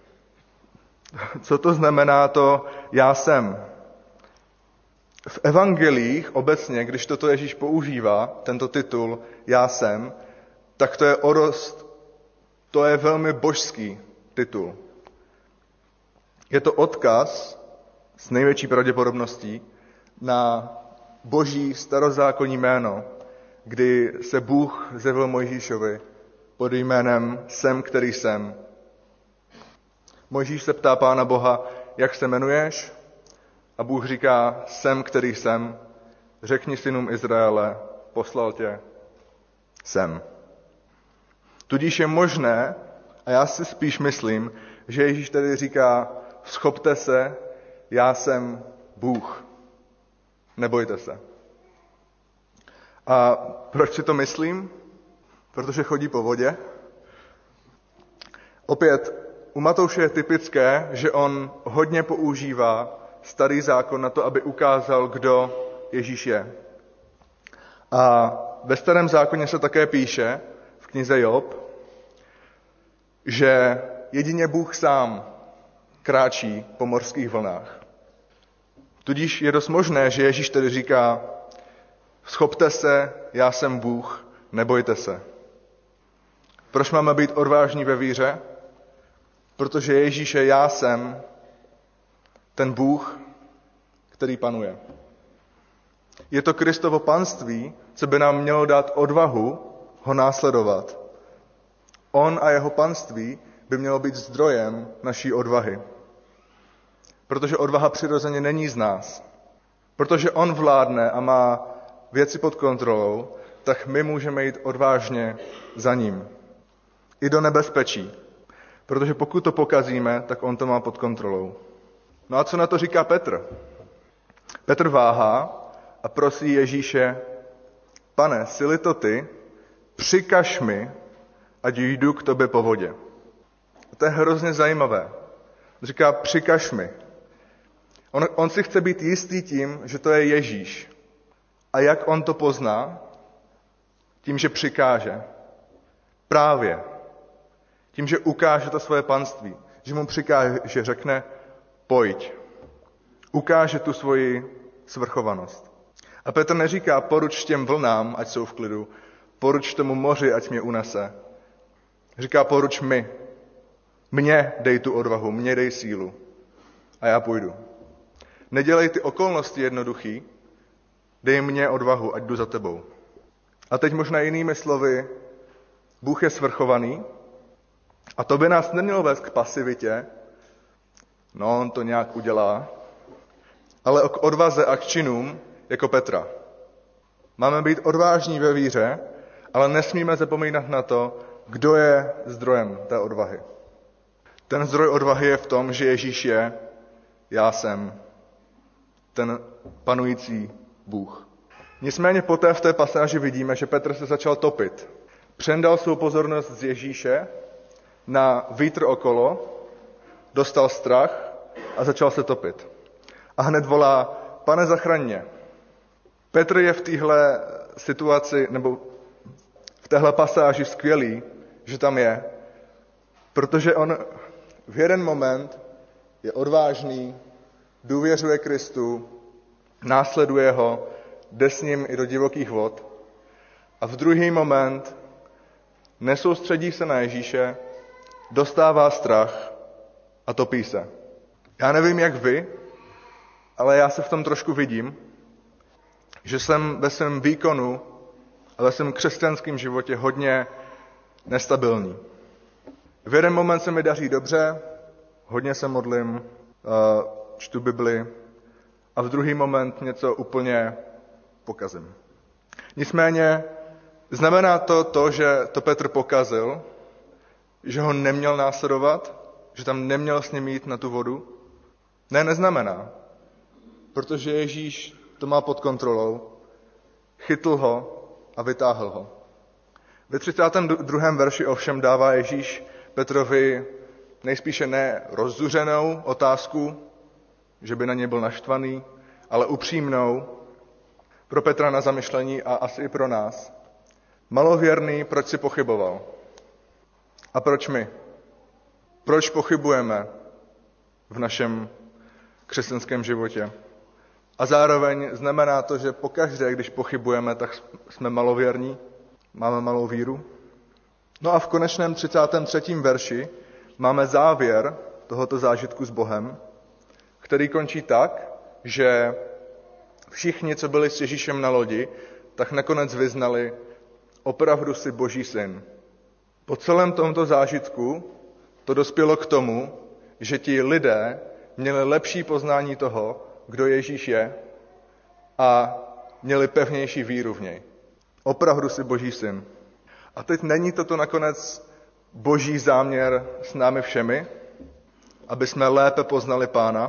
Co to znamená to já jsem? V evangelích obecně, když toto Ježíš používá, tento titul já jsem, tak to je velmi božský titul. Je to odkaz s největší pravděpodobností na boží starozákonní jméno, kdy se Bůh zjevil Mojžíšovi pod jménem Jsem, který jsem. Mojžíš se ptá Pána Boha, jak se jmenuješ? A Bůh říká, Jsem, který jsem. Řekni synům Izraele, poslal tě. Jsem. Tudíž je možné, a já si spíš myslím, že Ježíš tedy říká, schopte se, já jsem Bůh. Nebojte se. A proč si to myslím? Protože chodí po vodě. Opět, u Matouše je typické, že on hodně používá starý zákon na to, aby ukázal, kdo Ježíš je. A ve starém zákoně se také píše, v knize Job, že jedině Bůh sám kráčí po mořských vlnách. Tudíž je dost možné, že Ježíš tedy říká, schopte se, já jsem Bůh, nebojte se. Proč máme být odvážní ve víře? Protože Ježíš je já jsem, ten Bůh, který panuje. Je to Kristovo panství, co by nám mělo dát odvahu ho následovat. On a jeho panství by mělo být zdrojem naší odvahy. Protože odvaha přirozeně není z nás. Protože on vládne a má věci pod kontrolou, tak my můžeme jít odvážně za ním. I do nebezpečí. Protože pokud to pokazíme, tak on to má pod kontrolou. No a co na to říká Petr? Petr váhá a prosí Ježíše, Pane, jsi-li to ty, přikaž mi, ať jdu k tobě po vodě. A to je hrozně zajímavé. Říká, přikaž mi. On si chce být jistý tím, že to je Ježíš. A jak on to pozná? Tím, že přikáže. Právě. Tím, že ukáže to svoje panství. Že mu přikáže, že řekne, pojď. Ukáže tu svoji svrchovanost. A Petr neříká, poruč těm vlnám, ať jsou v klidu. Poruč tomu moři, ať mě unese. Říká, poruč mi. Mně dej tu odvahu, mně dej sílu. A já půjdu. Nedělej ty okolnosti jednoduchý, dej mně odvahu, ať jdu za tebou. A teď možná jinými slovy, Bůh je svrchovaný a to by nás nemělo vést k pasivitě, no on to nějak udělá, ale k odvaze a k činům jako Petra. Máme být odvážní ve víře, ale nesmíme zapomínat na to, kdo je zdrojem té odvahy. Ten zdroj odvahy je v tom, že Ježíš je, já jsem, ten panující Bůh. Nicméně poté v té pasáži vidíme, že Petr se začal topit. Přendal svou pozornost z Ježíše na vítr okolo, dostal strach a začal se topit. A hned volá, Pane, zachraň mě. Petr je v téhle situaci, nebo v téhle pasáži skvělý, že tam je, protože on v jeden moment je odvážný, důvěřuje Kristu, následuje ho, jde s ním i do divokých vod a v druhý moment nesoustředí se na Ježíše, dostává strach a topí se. Já nevím, jak vy, ale já se v tom trošku vidím, že jsem ve svém výkonu a ve svém křesťanském životě hodně nestabilní. V jeden moment se mi daří dobře, hodně se modlím, čtu Bibli a v druhý moment něco úplně pokazím. Nicméně Znamená to, že to Petr pokazil, že ho neměl následovat, že tam neměl s ním jít na tu vodu? Ne, neznamená. Protože Ježíš to má pod kontrolou, chytl ho a vytáhl ho. Ve 32. verši ovšem dává Ježíš Petrovi nejspíše ne rozzuřenou otázku, že by na něj byl naštvaný, ale upřímnou pro Petra na zamyšlení a asi i pro nás. Malověrný, proč si pochyboval? A proč my? Proč pochybujeme v našem křesťanském životě? A zároveň znamená to, že pokaždé, když pochybujeme, tak jsme malověrní, máme malou víru. No a v konečném 33. verši máme závěr tohoto zážitku s Bohem, který končí tak, že všichni, co byli s Ježíšem na lodi, tak nakonec vyznali, opravdu jsi Boží syn. Po celém tomto zážitku to dospělo k tomu, že ti lidé měli lepší poznání toho, kdo Ježíš je, a měli pevnější víru v něj. Opravdu jsi Boží syn. A teď není toto nakonec Boží záměr s námi všemi, aby jsme lépe poznali Pána?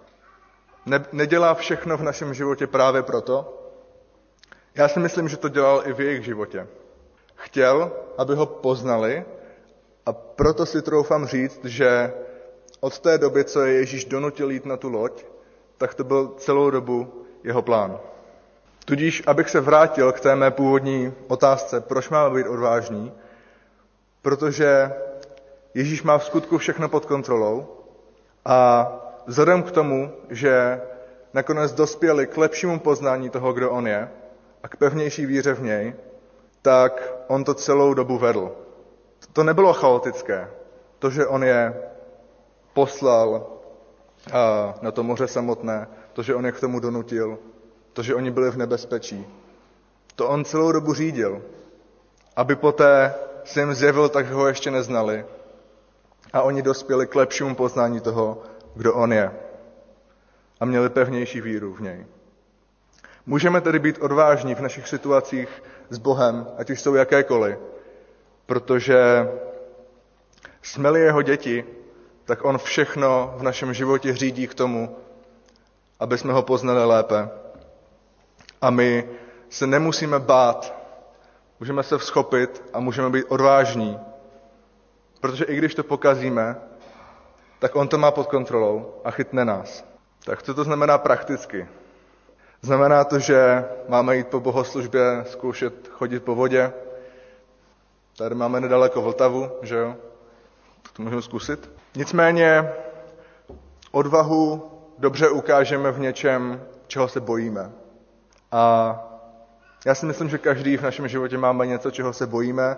Nedělá všechno v našem životě právě proto? Já si myslím, že to dělal i v jejich životě. Chtěl, aby ho poznali, a proto si troufám říct, že od té doby, co je Ježíš donutil jít na tu loď, tak to byl celou dobu jeho plán. Tudíž, abych se vrátil k té mé původní otázce, proč máme být odvážní, protože Ježíš má v skutku všechno pod kontrolou a vzhledem k tomu, že nakonec dospěli k lepšímu poznání toho, kdo on je a k pevnější víře v něj, tak on to celou dobu vedl. To nebylo chaotické. To, že on je poslal na to moře samotné, to, že on je k tomu donutil, to, že oni byli v nebezpečí, to on celou dobu řídil, aby poté se jim zjevil, tak ho ještě neznali a oni dospěli k lepšímu poznání toho, kdo on je a měli pevnější víru v něj. Můžeme tedy být odvážní v našich situacích s Bohem, ať už jsou jakékoliv, protože jsme-li jeho děti, tak on všechno v našem životě řídí k tomu, aby jsme ho poznali lépe. A my se nemusíme bát, můžeme se vzchopit a můžeme být odvážní, protože i když to pokazíme, tak on to má pod kontrolou a chytne nás. Tak co to znamená prakticky? Znamená to, že máme jít po bohoslužbě, zkoušet chodit po vodě. Tady máme nedaleko Vltavu, že jo? To můžeme zkusit. Nicméně odvahu dobře ukážeme v něčem, čeho se bojíme. A já si myslím, že každý v našem životě máme něco, čeho se bojíme.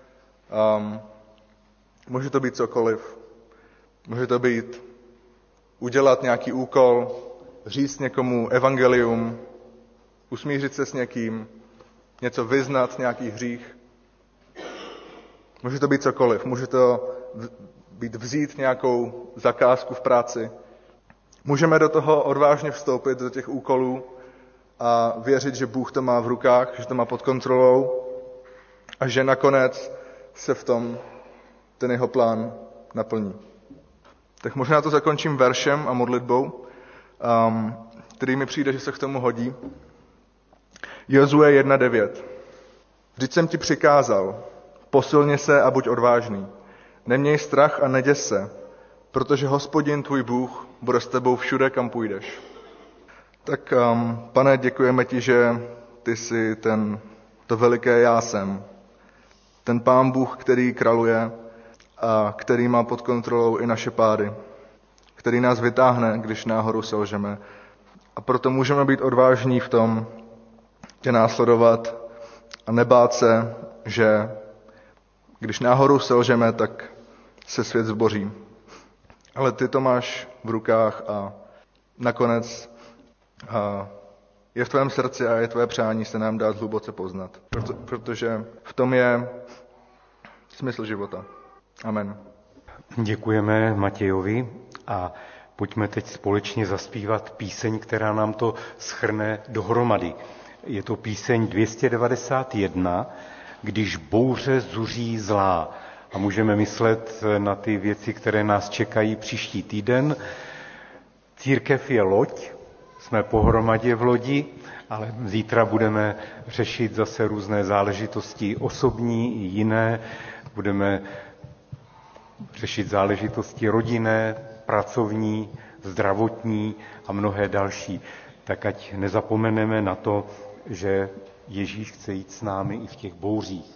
Může to být cokoliv. Může to být udělat nějaký úkol, říct někomu evangelium, usmířit se s někým, něco vyznat, nějaký hřích. Může to být cokoliv. Může to být vzít nějakou zakázku v práci. Můžeme do toho odvážně vstoupit, do těch úkolů, a věřit, že Bůh to má v rukách, že to má pod kontrolou a že nakonec se v tom ten jeho plán naplní. Tak možná to zakončím veršem a modlitbou, který mi přijde, že se k tomu hodí. Jozue 1:9. Vždyť jsem ti přikázal, posilně se a buď odvážný. Neměj strach a neděs se, protože Hospodin tvůj Bůh bude s tebou všude, kam půjdeš. Tak, Pane, děkujeme ti, že ty jsi to veliké já jsem. Ten Pán Bůh, který králuje a který má pod kontrolou i naše pády. Který nás vytáhne, když náhodou selžeme. A proto můžeme být odvážní v tom tě následovat a nebát se, že když náhodou selžeme, tak se svět zboří. Ale ty to máš v rukách a nakonec je v tvém srdci a je tvé přání se nám dát hluboce poznat. Protože v tom je smysl života. Amen. Děkujeme Matějovi a pojďme teď společně zaspívat píseň, která nám to shrne dohromady. Je to píseň 291 když bouře zuří zlá. A můžeme myslet na ty věci, které nás čekají příští týden. Církev je loď, jsme pohromadě v lodi, ale zítra budeme řešit zase různé záležitosti osobní i jiné. Budeme řešit záležitosti rodinné, pracovní, zdravotní a mnohé další. Tak ať nezapomeneme na to, že Ježíš chce jít s námi i v těch bouřích.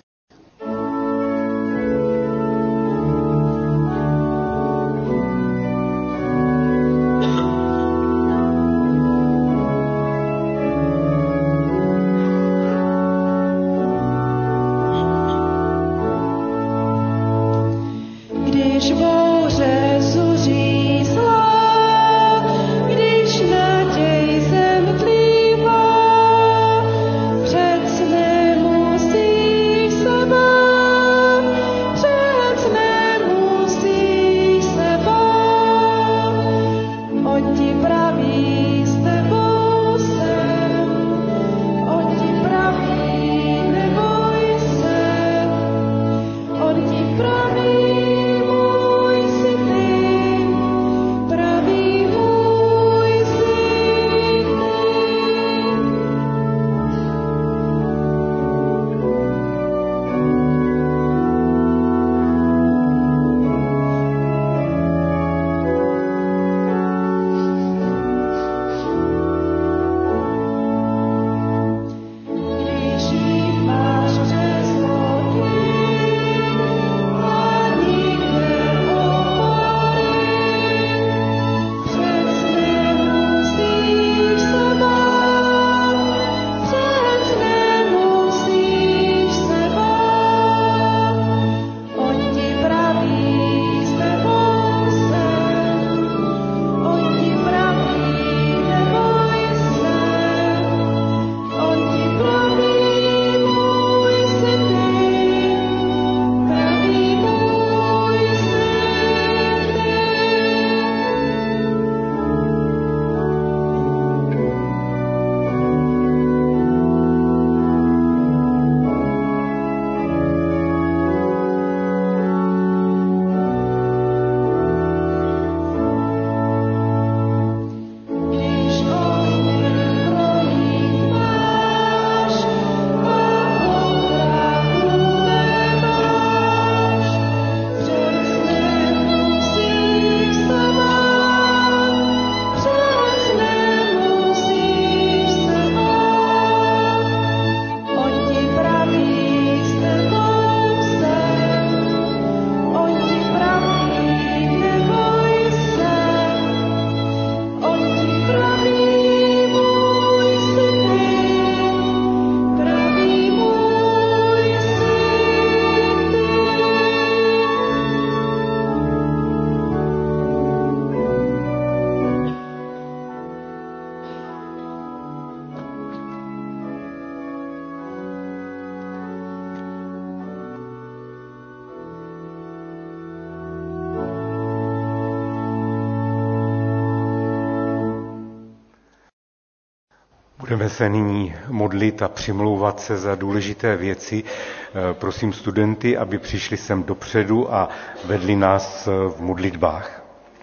Budeme se nyní modlit a přimlouvat se za důležité věci. Prosím studenty, aby přišli sem dopředu a vedli nás v modlitbách.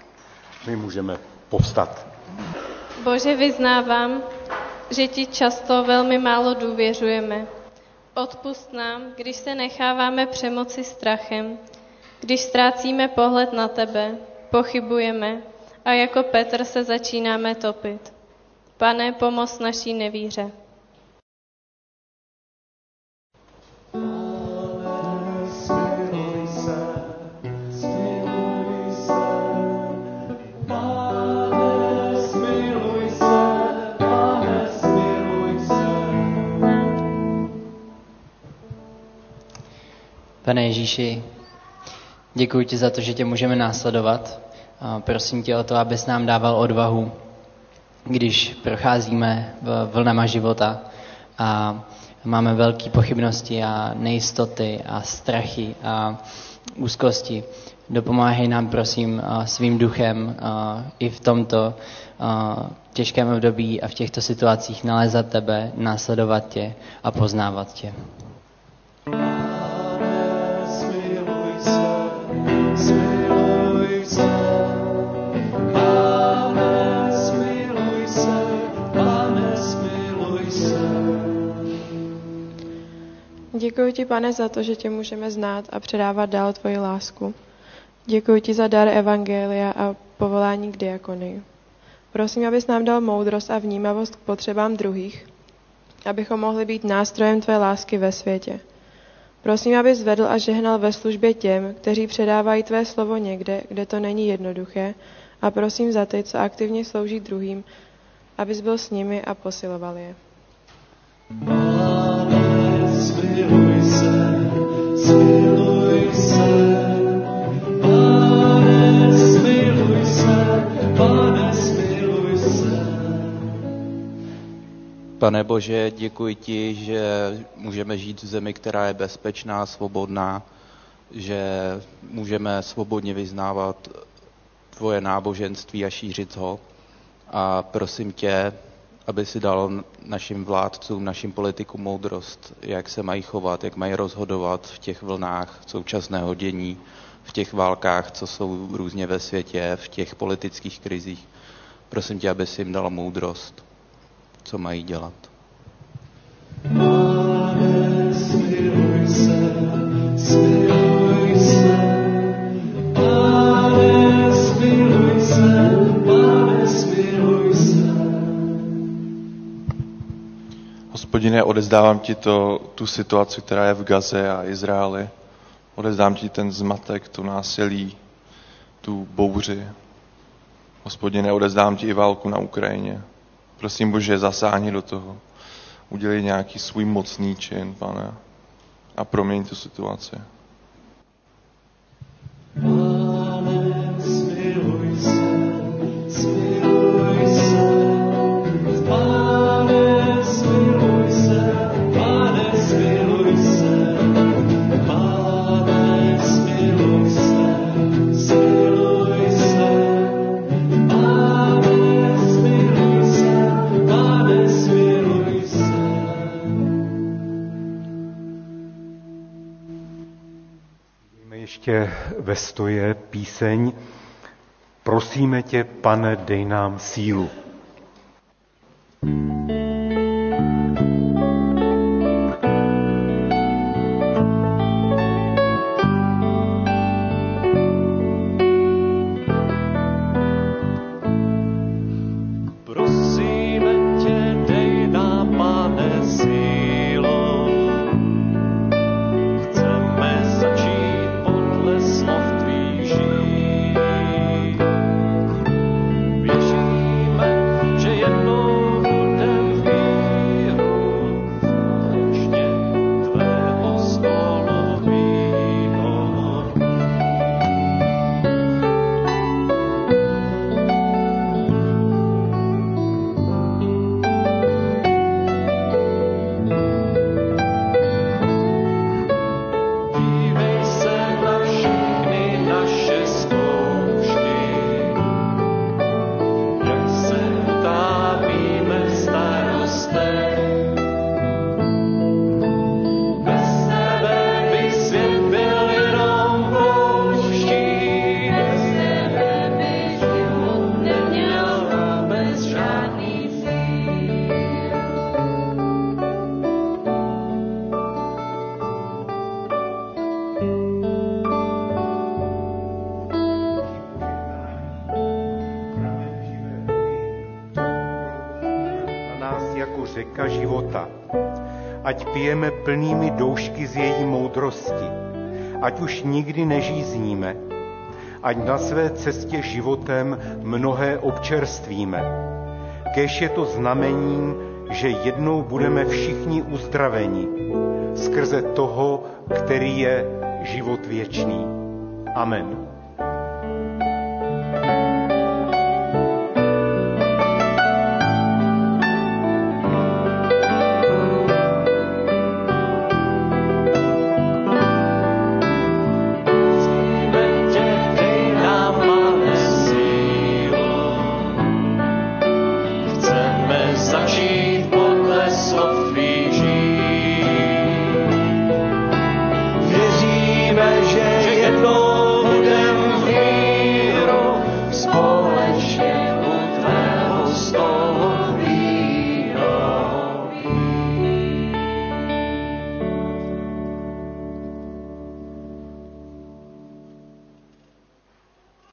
My můžeme povstat. Bože, vyznávám, že ti často velmi málo důvěřujeme. Odpusť nám, když se necháváme přemoci strachem, když ztrácíme pohled na tebe, pochybujeme a jako Petr se začínáme topit. Pane, pomoz naší nevíře. Pane Ježíši, děkuji ti za to, že tě můžeme následovat. A prosím tě o to, abys nám dával odvahu, když procházíme vlnama života a máme velké pochybnosti a nejistoty a strachy a úzkosti. Dopomáhej nám, prosím, svým duchem i v tomto těžkém období a v těchto situacích nalézat tebe, následovat tě a poznávat tě. Děkuji ti, Pane, za to, že tě můžeme znát a předávat dál tvoji lásku. Děkuji ti za dar evangelia a povolání k diakonii. Prosím, abys nám dal moudrost a vnímavost k potřebám druhých, abychom mohli být nástrojem tvé lásky ve světě. Prosím, abys vedl a žehnal ve službě těm, kteří předávají tvé slovo někde, kde to není jednoduché, a prosím za ty, co aktivně slouží druhým, abys byl s nimi a posiloval je. Pane, smiluj se, smiluj se. Pane, smiluj se, Pane, smiluj se. Pane Bože, děkuji ti, že můžeme žít v zemi, která je bezpečná, svobodná, že můžeme svobodně vyznávat tvoje náboženství a šířit ho. A prosím tě, aby si dal našim vládcům, našim politikům moudrost, jak se mají chovat, jak mají rozhodovat v těch vlnách současného dění, v těch válkách, co jsou různě ve světě, v těch politických krizích. Prosím tě, aby si jim dal moudrost, co mají dělat. Pane, smiluj se, smiluj se. Pane, smiluj se, Pane, smiluj se. Hospodine, odevzdávám ti tu situaci, která je v Gaze a Izraeli. Odevzdám ti ten zmatek, to násilí, tu bouři. Hospodine, odevzdám ti i válku na Ukrajině. Prosím, Bože, zasáhni do toho. Udělej nějaký svůj mocný čin, Pane, a proměň tu situaci. Pane, smiluj se, smiluj se. Pane, smiluj se, Pane, smiluj se. Pane, smiluj se, smiluj se. Pane, smiluj se, Pane, smiluj se. Ještě ve stoje píseň Prosíme tě, Pane, dej nám sílu. Prosíme tě, dej nám, Pane, sílu. Chceme začít podle slov tvých žít. Věříme, že jednou budem v míru společně tvého stolu víno. Dívej se na všechny naše zkoušky, jak se utávíme v starostech. Bez tebe by svět byl jenom pouští, bez tebe by život neměl vůbec žádný cíl. Na nás jako řeka života. Ať pijeme plnými doušky z její moudrosti. Ať už nikdy nežízníme. Ať na své cestě životem mnohé občerstvíme. Kéž je to znamením, že jednou budeme všichni uzdraveni. Skrze toho, který je život věčný. Amen.